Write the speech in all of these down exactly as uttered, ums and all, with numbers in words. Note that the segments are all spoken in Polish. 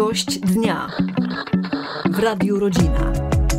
Gość dnia w Radiu Rodzina.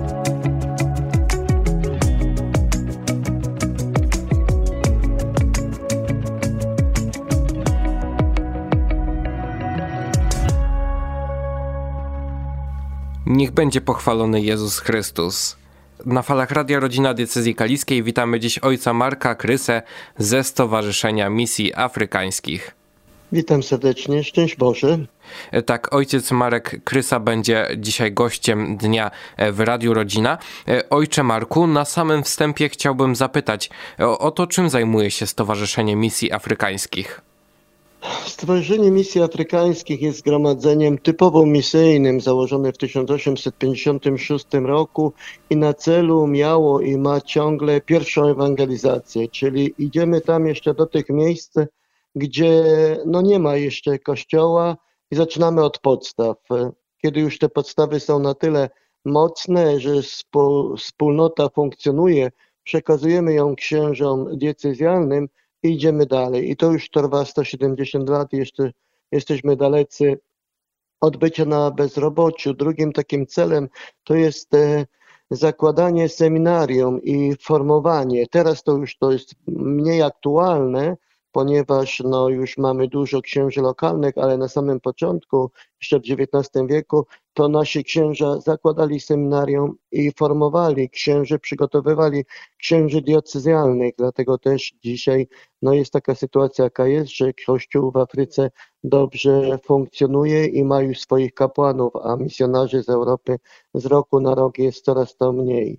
Niech będzie pochwalony Jezus Chrystus. Na falach Radia Rodzina Diecezji Kaliskiej witamy dziś ojca Marka Krysę ze Stowarzyszenia Misji Afrykańskich. Witam serdecznie, szczęść Boże. Tak, ojciec Marek Krysa będzie dzisiaj gościem dnia w Radiu Rodzina. Ojcze Marku, na samym wstępie chciałbym zapytać o, o to, czym zajmuje się Stowarzyszenie Misji Afrykańskich. Stowarzyszenie Misji Afrykańskich jest zgromadzeniem typowo misyjnym, założone w tysiąc osiemset pięćdziesiątym szóstym roku i na celu miało i ma ciągle pierwszą ewangelizację, czyli idziemy tam jeszcze do tych miejsc, gdzie no nie ma jeszcze kościoła i zaczynamy od podstaw. Kiedy już te podstawy są na tyle mocne, że wspólnota funkcjonuje, przekazujemy ją księżom diecezjalnym i idziemy dalej. I to już trwa sto siedemdziesiąt lat i jeszcze jesteśmy dalecy od bycia na bezrobociu. Drugim takim celem to jest zakładanie seminarium i formowanie. Teraz to już to jest mniej aktualne, ponieważ no już mamy dużo księży lokalnych, ale na samym początku, jeszcze w dziewiętnastym wieku, to nasi księża zakładali seminarium i formowali księży, przygotowywali księży diecezjalnych, dlatego też dzisiaj no jest taka sytuacja, jaka jest, że Kościół w Afryce dobrze funkcjonuje i ma już swoich kapłanów, a misjonarzy z Europy z roku na rok jest coraz to mniej.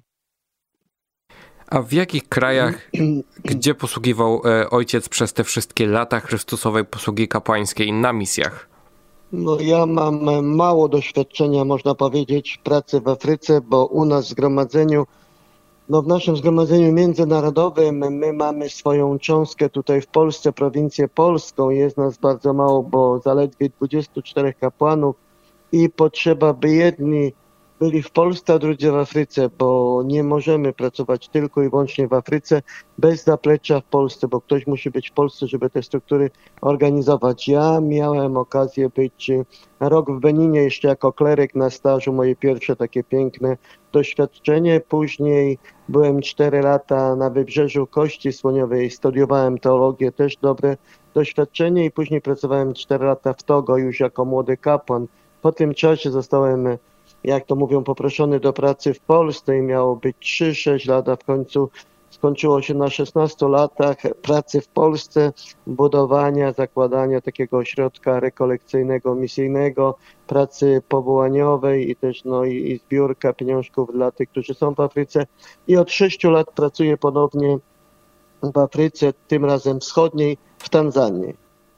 A w jakich krajach, gdzie posługiwał ojciec przez te wszystkie lata Chrystusowej posługi kapłańskiej na misjach? No ja mam mało doświadczenia, można powiedzieć, pracy w Afryce, bo u nas w zgromadzeniu, no w naszym zgromadzeniu międzynarodowym my mamy swoją cząstkę tutaj w Polsce, prowincję polską, jest nas bardzo mało, bo zaledwie dwudziestu czterech kapłanów i potrzeba, by jedni byli w Polsce, a drudzy w Afryce, bo nie możemy pracować tylko i wyłącznie w Afryce bez zaplecza w Polsce, bo ktoś musi być w Polsce, żeby te struktury organizować. Ja miałem okazję być rok w Beninie jeszcze jako kleryk na stażu, moje pierwsze takie piękne doświadczenie. Później byłem cztery lata na Wybrzeżu Kości Słoniowej, studiowałem teologię, też dobre doświadczenie i później pracowałem cztery lata w Togo już jako młody kapłan. Po tym czasie zostałem, jak to mówią, poproszony do pracy w Polsce i miało być trzy sześć lat, a w końcu skończyło się na szesnastu latach pracy w Polsce, budowania, zakładania takiego ośrodka rekolekcyjnego, misyjnego, pracy powołaniowej i też no i, i zbiórka pieniążków dla tych, którzy są w Afryce. I od sześciu lat pracuję ponownie w Afryce, tym razem wschodniej, w Tanzanii.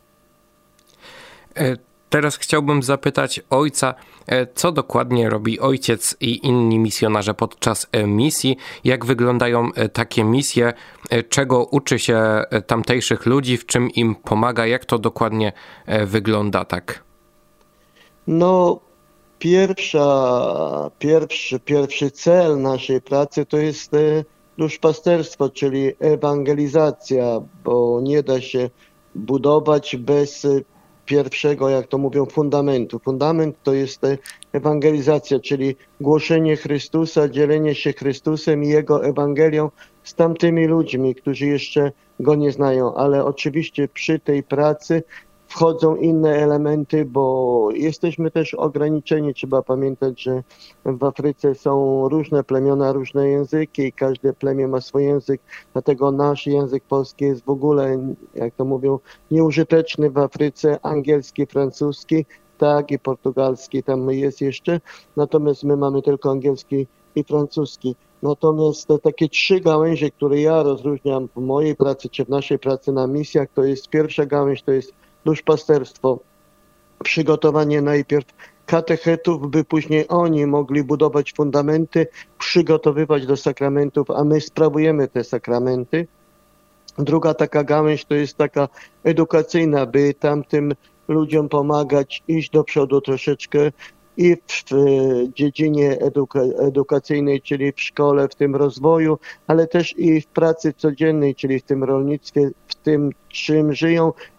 E- Teraz chciałbym zapytać ojca, co dokładnie robi ojciec i inni misjonarze podczas misji, jak wyglądają takie misje, czego uczy się tamtejszych ludzi, w czym im pomaga, jak to dokładnie wygląda, tak? No, pierwsza, pierwszy, pierwszy cel naszej pracy to jest duszpasterstwo, czyli ewangelizacja, bo nie da się budować bez pierwszego, jak to mówią, fundamentu. Fundament to jest ewangelizacja, czyli głoszenie Chrystusa, dzielenie się Chrystusem i Jego Ewangelią z tamtymi ludźmi, którzy jeszcze Go nie znają. Ale oczywiście przy tej pracy wchodzą inne elementy, bo jesteśmy też ograniczeni. Trzeba pamiętać, że w Afryce są różne plemiona, różne języki i każde plemię ma swój język, dlatego nasz język polski jest w ogóle, jak to mówią, nieużyteczny w Afryce, angielski, francuski, tak i portugalski tam jest jeszcze, natomiast my mamy tylko angielski i francuski. Natomiast te takie trzy gałęzie, które ja rozróżniam w mojej pracy czy w naszej pracy na misjach, to jest pierwsza gałęź, to jest duszpasterstwo, przygotowanie najpierw katechetów, by później oni mogli budować fundamenty, przygotowywać do sakramentów, a my sprawujemy te sakramenty. Druga taka gałęź to jest taka edukacyjna, by tamtym ludziom pomagać, iść do przodu troszeczkę i w dziedzinie eduka- edukacyjnej, czyli w szkole, w tym rozwoju, ale też i w pracy codziennej, czyli w tym rolnictwie, w tym czym żyją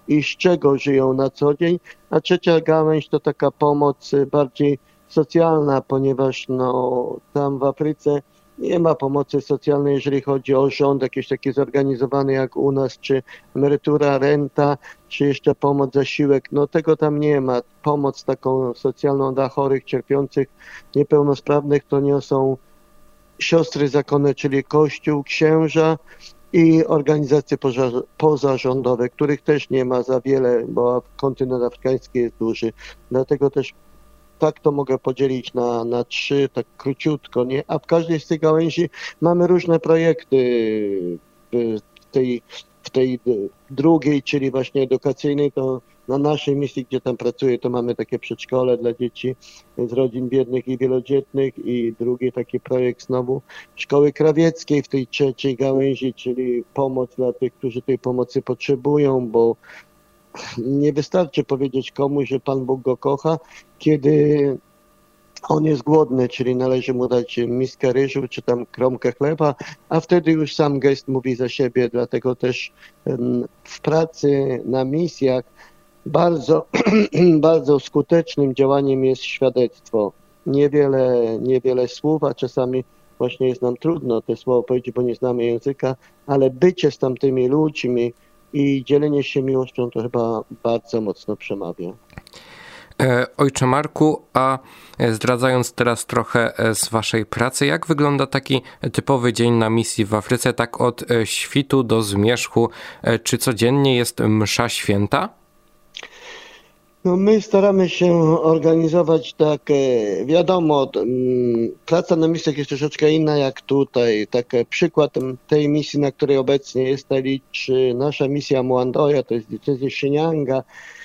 i z czego żyją na co dzień, a trzecia gałęź to taka pomoc bardziej socjalna, ponieważ no, tam w Afryce nie ma pomocy socjalnej, jeżeli chodzi o rząd, jakiś taki zorganizowany jak u nas, czy emerytura, renta, czy jeszcze pomoc, zasiłek, no tego tam nie ma. Pomoc taką socjalną dla chorych, cierpiących, niepełnosprawnych to niosą siostry zakonne, czyli Kościół, księża i organizacje pozarządowe, których też nie ma za wiele, bo kontynent afrykański jest duży. Dlatego też tak to mogę podzielić na, na trzy, tak króciutko, nie? A w każdej z tych gałęzi mamy różne projekty w tej, w tej drugiej, czyli właśnie edukacyjnej, to na naszej misji, gdzie tam pracuję, to mamy takie przedszkole dla dzieci z rodzin biednych i wielodzietnych i drugi taki projekt znowu szkoły krawieckiej w tej trzeciej gałęzi, czyli pomoc dla tych, którzy tej pomocy potrzebują, bo nie wystarczy powiedzieć komuś, że Pan Bóg go kocha, kiedy on jest głodny, czyli należy mu dać miskę ryżu czy tam kromkę chleba, a wtedy już sam gest mówi za siebie, dlatego też w pracy na misjach bardzo, bardzo skutecznym działaniem jest świadectwo. Niewiele, niewiele słów, a czasami właśnie jest nam trudno te słowa powiedzieć, bo nie znamy języka, ale bycie z tamtymi ludźmi i dzielenie się miłością to chyba bardzo mocno przemawia. Ojcze Marku, a zdradzając teraz trochę z waszej pracy, jak wygląda taki typowy dzień na misji w Afryce, tak od świtu do zmierzchu? Czy codziennie jest msza święta? No my staramy się organizować tak, wiadomo, praca na misjach jest troszeczkę inna jak tutaj. Tak, przykład tej misji, na której obecnie jestem, liczy nasza misja Mwandoja, to jest diecezja Shinyanga,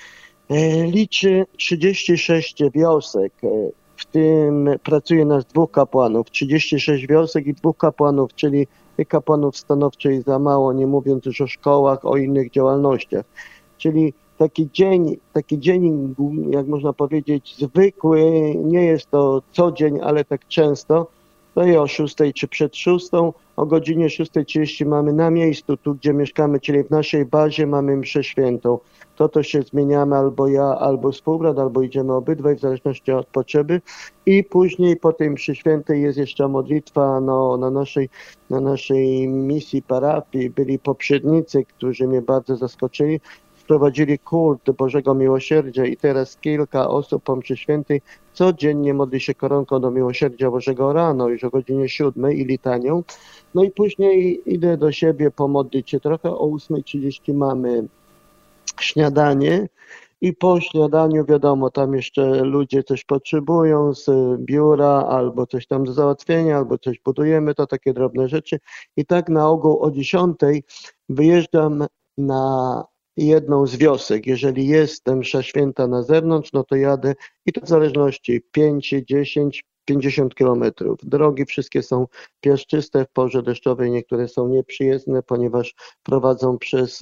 liczy trzydzieści sześć wiosek. W tym pracuje nas dwóch kapłanów, trzydzieści sześć wiosek i dwóch kapłanów, czyli tych kapłanów stanowczo jest za mało, nie mówiąc już o szkołach, o innych działalnościach. Czyli taki dzień, taki dzień, jak można powiedzieć, zwykły, nie jest to co dzień, ale tak często, to jest o szóstej czy przed szóstą, o godzinie szósta trzydzieści mamy na miejscu, tu gdzie mieszkamy, czyli w naszej bazie mamy mszę świętą. To to się zmieniamy albo ja, albo współbrat, albo idziemy obydwaj, w zależności od potrzeby. I później po tej mszy świętej jest jeszcze modlitwa no, na, naszej, na naszej misji parafii. Byli poprzednicy, którzy mnie bardzo zaskoczyli. Wprowadzili kult Bożego Miłosierdzia i teraz kilka osób po mszy świętej codziennie modli się koronką do Miłosierdzia Bożego rano, już o godzinie siódmej i litanią. No i później idę do siebie pomodlić się trochę. O ósma trzydzieści mamy śniadanie i po śniadaniu wiadomo, tam jeszcze ludzie coś potrzebują z biura albo coś tam do załatwienia, albo coś budujemy, to takie drobne rzeczy. I tak na ogół o dziesiątej wyjeżdżam na jedną z wiosek. Jeżeli jest msza święta na zewnątrz, no to jadę i to w zależności pięć, dziesięć, pięćdziesiąt kilometrów. Drogi wszystkie są piaszczyste, w porze deszczowej niektóre są nieprzyjezdne, ponieważ prowadzą przez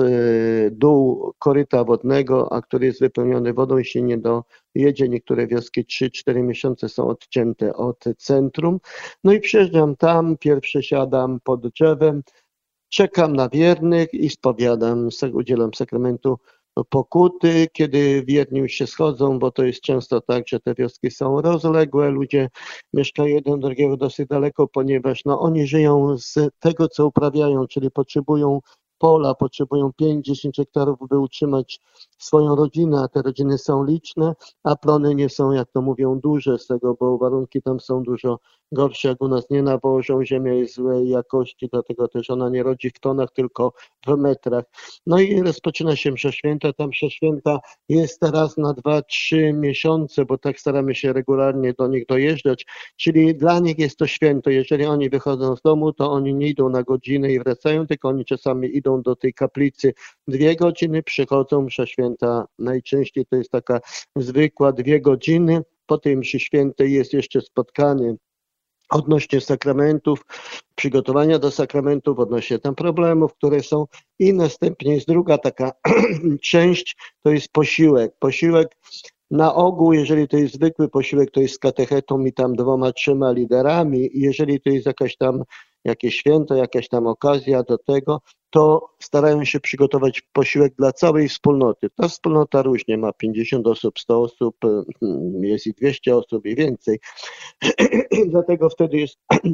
dół koryta wodnego, a który jest wypełniony wodą i się nie dojedzie. Niektóre wioski trzy cztery miesiące są odcięte od centrum. No i przyjeżdżam tam, pierwszy siadam pod drzewem, czekam na wiernych i spowiadam, udzielam sakramentu pokuty, kiedy wierni już się schodzą, bo to jest często tak, że te wioski są rozległe, ludzie mieszkają jeden drugiego dosyć daleko, ponieważ no, oni żyją z tego, co uprawiają, czyli potrzebują pola, potrzebują pięć dziesięć hektarów, by utrzymać swoją rodzinę, a te rodziny są liczne, a plony nie są, jak to mówią, duże z tego, bo warunki tam są dużo gorsze, jak u nas nie nawożą, ziemia jest złej jakości, dlatego też ona nie rodzi w tonach, tylko w metrach. No i rozpoczyna się msza święta, ta msza święta jest raz na dwa, trzy miesiące, bo tak staramy się regularnie do nich dojeżdżać, czyli dla nich jest to święto, jeżeli oni wychodzą z domu, to oni nie idą na godzinę i wracają, tylko oni czasami idą do tej kaplicy dwie godziny, przychodzą, msza święta najczęściej to jest taka zwykła dwie godziny, po tej mszy świętej jest jeszcze spotkanie odnośnie sakramentów, przygotowania do sakramentów, odnośnie tam problemów, które są i następnie jest druga taka część, to jest posiłek. Posiłek na ogół, jeżeli to jest zwykły posiłek, to jest z katechetą i tam dwoma, trzema liderami. Jeżeli to jest jakaś tam jakieś święto, jakaś tam okazja do tego, to starają się przygotować posiłek dla całej wspólnoty. Ta wspólnota różnie ma pięćdziesiąt osób, sto osób, jest i dwieście osób i więcej. Dlatego wtedy jest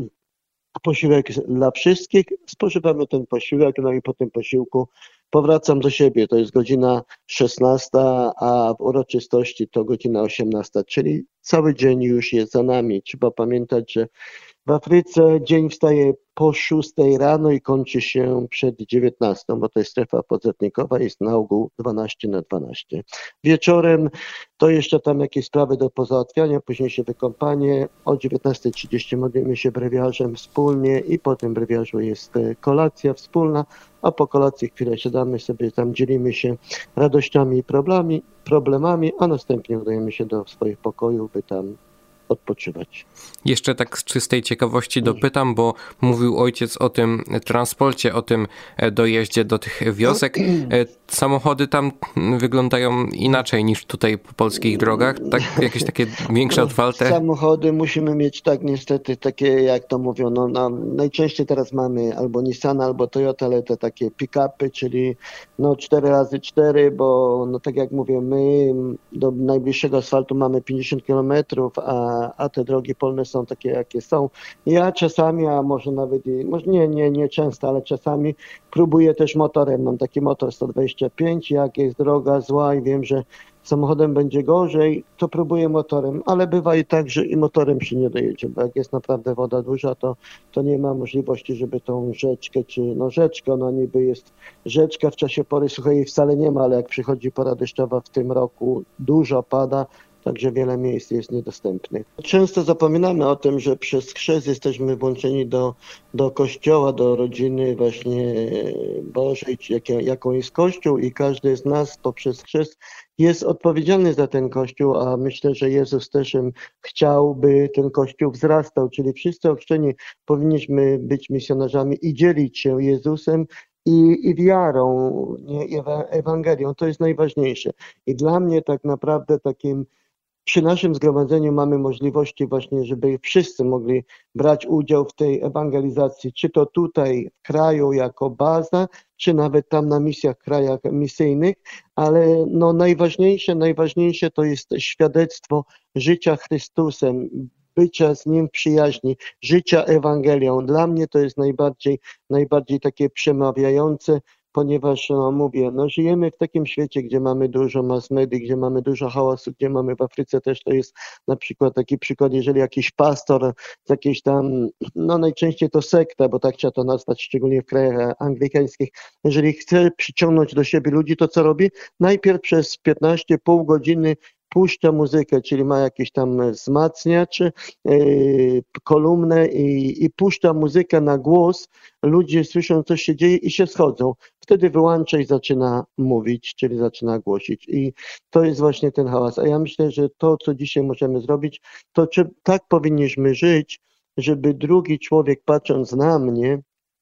posiłek dla wszystkich, spożywamy ten posiłek, no i po tym posiłku powracam do siebie, to jest godzina szesnasta, a w uroczystości to godzina osiemnasta, czyli cały dzień już jest za nami. Trzeba pamiętać, że w Afryce dzień wstaje po szóstej rano i kończy się przed dziewiętnastą, bo to jest strefa podzatnikowa, jest na ogół dwanaście na dwanaście. Wieczorem to jeszcze tam jakieś sprawy do pozałatwiania, później się wykąpanie, o dziewiętnasta trzydzieści modlimy się brewiarzem wspólnie i po tym brewiarzu jest kolacja wspólna, a po kolacji chwilę siadamy sobie, tam dzielimy się radościami i problemami, problemami, a następnie udajemy się do swoich pokojów, by tam odpoczywać. Jeszcze tak z czystej ciekawości dopytam, bo mówił ojciec o tym transporcie, o tym dojeździe do tych wiosek. Samochody tam wyglądają inaczej niż tutaj po polskich drogach? Tak, jakieś takie większe, otwarte? Samochody musimy mieć tak niestety takie, jak to mówią, no, no najczęściej teraz mamy albo Nissan, albo Toyota, ale te takie pick-upy, czyli no cztery razy cztery, bo no tak jak mówię, my do najbliższego asfaltu mamy pięćdziesiąt kilometrów, a a te drogi polne są takie, jakie są. Ja czasami, a może nawet i, może nie, nie, nie często, ale czasami próbuję też motorem. Mam taki motor sto dwadzieścia pięć, jak jest droga zła i wiem, że samochodem będzie gorzej, to próbuję motorem, ale bywa i tak, że i motorem się nie dojedzie, bo jak jest naprawdę woda duża, to, to nie ma możliwości, żeby tą rzeczkę, czy no rzeczka, no niby jest rzeczka w czasie pory suchej jej wcale nie ma, ale jak przychodzi pora deszczowa w tym roku, dużo pada, także wiele miejsc jest niedostępnych. Często zapominamy o tym, że przez chrzest jesteśmy włączeni do, do kościoła, do rodziny właśnie Bożej, jak, jaką jest Kościół i każdy z nas poprzez chrzest jest odpowiedzialny za ten Kościół, a myślę, że Jezus też chciał, by ten Kościół wzrastał, czyli wszyscy ochrzczeni powinniśmy być misjonarzami i dzielić się Jezusem i, i wiarą, nie, Ewangelią. To jest najważniejsze. I dla mnie tak naprawdę takim przy naszym zgromadzeniu mamy możliwości właśnie, żeby wszyscy mogli brać udział w tej ewangelizacji, czy to tutaj w kraju jako baza, czy nawet tam na misjach, krajach misyjnych, ale no najważniejsze, najważniejsze to jest świadectwo życia Chrystusem, bycia z Nim w przyjaźni, życia Ewangelią. Dla mnie to jest najbardziej, najbardziej takie przemawiające, ponieważ, no mówię, no żyjemy w takim świecie, gdzie mamy dużo mass media, gdzie mamy dużo hałasu, gdzie mamy w Afryce też to jest na przykład taki przykład, jeżeli jakiś pastor z jakiejś tam, no najczęściej to sekta, bo tak trzeba to nazwać, szczególnie w krajach anglikańskich, jeżeli chce przyciągnąć do siebie ludzi, to co robi? Najpierw przez piętnaście, pół godziny puszcza muzykę, czyli ma jakiś tam wzmacniacz, yy, kolumnę i, i puszcza muzykę na głos. Ludzie słyszą, co się dzieje i się schodzą. Wtedy wyłącza i zaczyna mówić, czyli zaczyna głosić. I to jest właśnie ten hałas. A ja myślę, że to, co dzisiaj możemy zrobić, to czy, tak powinniśmy żyć, żeby drugi człowiek, patrząc na mnie,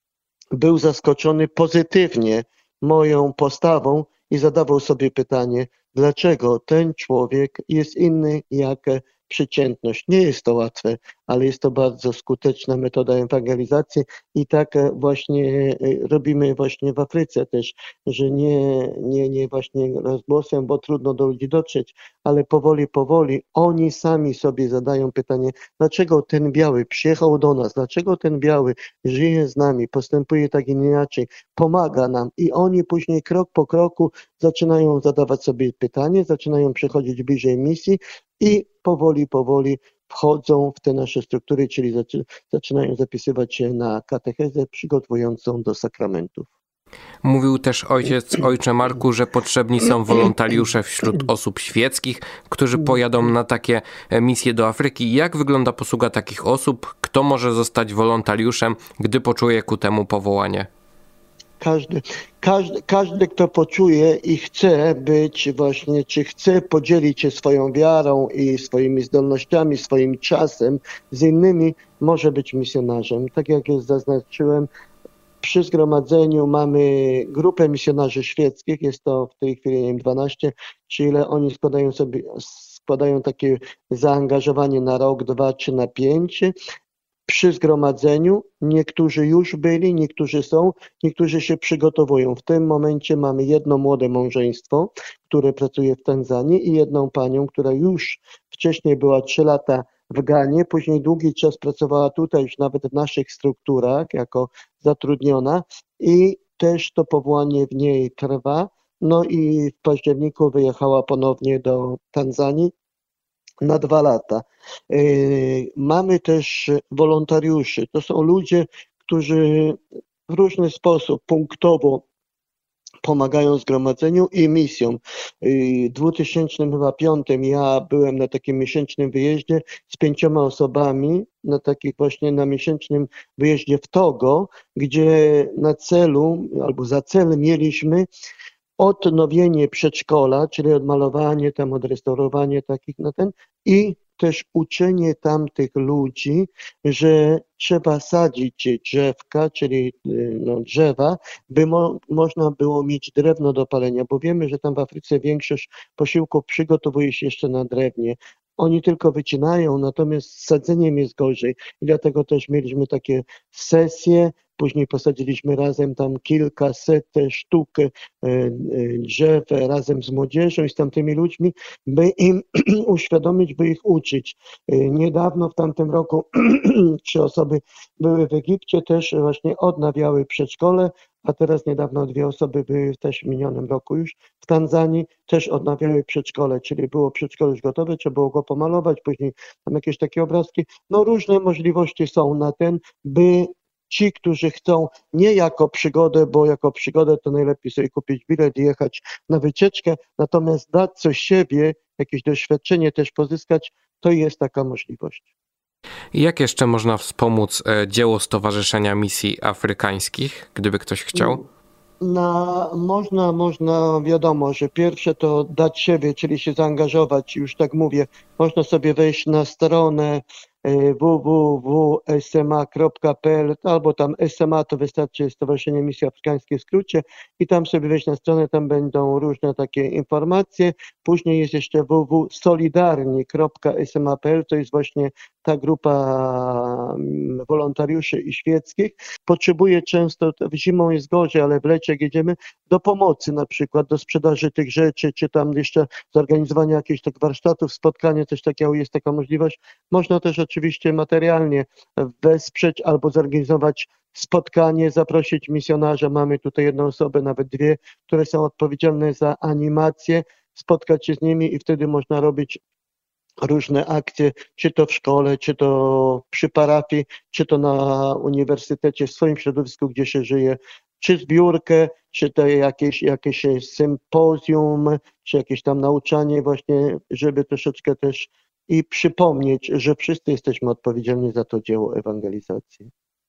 był zaskoczony pozytywnie moją postawą i zadawał sobie pytanie, dlaczego ten człowiek jest inny jak przeciętność. Nie jest to łatwe, ale jest to bardzo skuteczna metoda ewangelizacji i tak właśnie robimy właśnie w Afryce też, że nie, nie, nie właśnie rozgłosem, bo trudno do ludzi dotrzeć, ale powoli, powoli oni sami sobie zadają pytanie, dlaczego ten biały przyjechał do nas, dlaczego ten biały żyje z nami, postępuje tak inaczej, pomaga nam i oni później krok po kroku zaczynają zadawać sobie pytanie, zaczynają przechodzić bliżej misji i powoli, powoli wchodzą w te nasze struktury, czyli zaczynają zapisywać się na katechezę przygotowującą do sakramentów. Mówił też ojciec, ojcze Marku, że potrzebni są wolontariusze wśród osób świeckich, którzy pojadą na takie misje do Afryki. Jak wygląda posługa takich osób? Kto może zostać wolontariuszem, gdy poczuje ku temu powołanie? Każdy, każdy, każdy, kto poczuje i chce być właśnie, czy chce podzielić się swoją wiarą i swoimi zdolnościami, swoim czasem z innymi, może być misjonarzem. Tak jak już zaznaczyłem, przy zgromadzeniu mamy grupę misjonarzy świeckich, jest to w tej chwili nie wiem, dwanaście, czy ile oni składają sobie, składają takie zaangażowanie na rok, dwa, czy na pięć. przy zgromadzeniu. Niektórzy już byli, niektórzy są, niektórzy się przygotowują. W tym momencie mamy jedno młode małżeństwo, które pracuje w Tanzanii i jedną panią, która już wcześniej była trzy lata w Ganie, później długi czas pracowała tutaj już nawet w naszych strukturach jako zatrudniona i też to powołanie w niej trwa. No i w październiku wyjechała ponownie do Tanzanii na dwa lata. Mamy też wolontariuszy. To są ludzie, którzy w różny sposób punktowo pomagają zgromadzeniu i misjom. W dwa tysiące piątym ja byłem na takim miesięcznym wyjeździe z pięcioma osobami, na takich właśnie na miesięcznym wyjeździe w Togo, gdzie na celu albo za cel mieliśmy odnowienie przedszkola, czyli odmalowanie, tam odrestaurowanie takich na ten i też uczenie tamtych ludzi, że trzeba sadzić drzewka, czyli no, drzewa, by mo można było mieć drewno do palenia, bo wiemy, że tam w Afryce większość posiłków przygotowuje się jeszcze na drewnie. Oni tylko wycinają, natomiast z sadzeniem jest gorzej i dlatego też mieliśmy takie sesje. Później posadziliśmy razem tam kilkaset sztuk drzew razem z młodzieżą i z tamtymi ludźmi, by im uświadomić, by ich uczyć. Niedawno w tamtym roku trzy osoby były w Egipcie, też właśnie odnawiały przedszkole, a teraz niedawno dwie osoby były też w minionym roku już w Tanzanii, też odnawiały przedszkole, czyli było przedszkole już gotowe, trzeba było go pomalować, później tam jakieś takie obrazki. No różne możliwości są na ten, by ci, którzy chcą nie jako przygodę, bo jako przygodę to najlepiej sobie kupić bilet i jechać na wycieczkę, natomiast dać coś siebie, jakieś doświadczenie też pozyskać, to jest taka możliwość. Jak jeszcze można wspomóc dzieło Stowarzyszenia Misji Afrykańskich, gdyby ktoś chciał? Na, można, można, wiadomo, że pierwsze to dać siebie, czyli się zaangażować, już tak mówię, można sobie wejść na stronę w w w kropka s m a kropka p l albo tam S M A to wystarczy Stowarzyszenie Misji Afrykańskiej w skrócie i tam sobie wejść na stronę, tam będą różne takie informacje. Później jest jeszcze w w w kropka solidarni kropka s m a kropka p l, to jest właśnie ta grupa wolontariuszy i świeckich. Potrzebuje często, zimą jest gorzej, ale w lecie jak jedziemy, do pomocy na przykład, do sprzedaży tych rzeczy, czy tam jeszcze zorganizowania jakichś tak warsztatów, spotkania, coś takiego jest taka możliwość. Można też oczywiście materialnie wesprzeć albo zorganizować spotkanie, zaprosić misjonarza. Mamy tutaj jedną osobę, nawet dwie, które są odpowiedzialne za animację, spotkać się z nimi i wtedy można robić różne akcje, czy to w szkole, czy to przy parafii, czy to na uniwersytecie, w swoim środowisku, gdzie się żyje, czy zbiórkę, czy to jakieś, jakieś sympozjum, czy jakieś tam nauczanie właśnie, żeby troszeczkę też i przypomnieć, że wszyscy jesteśmy odpowiedzialni za to dzieło ewangelizacji.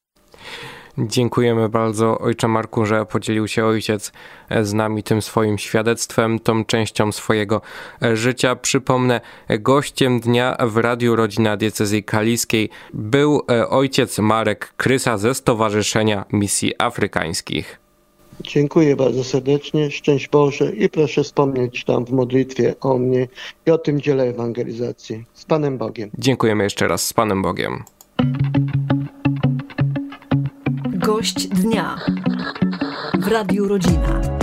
Dziękujemy bardzo, ojcze Marku, że podzielił się ojciec z nami tym swoim świadectwem, tą częścią swojego życia. Przypomnę, gościem dnia w Radiu Rodzina Diecezji Kaliskiej był ojciec Marek Krysa ze Stowarzyszenia Misji Afrykańskich. Dziękuję bardzo serdecznie, szczęść Boże i proszę wspomnieć tam w modlitwie o mnie i o tym dziele ewangelizacji. Z Panem Bogiem. Dziękujemy jeszcze raz, z Panem Bogiem. Gość dnia w Radiu Rodzina.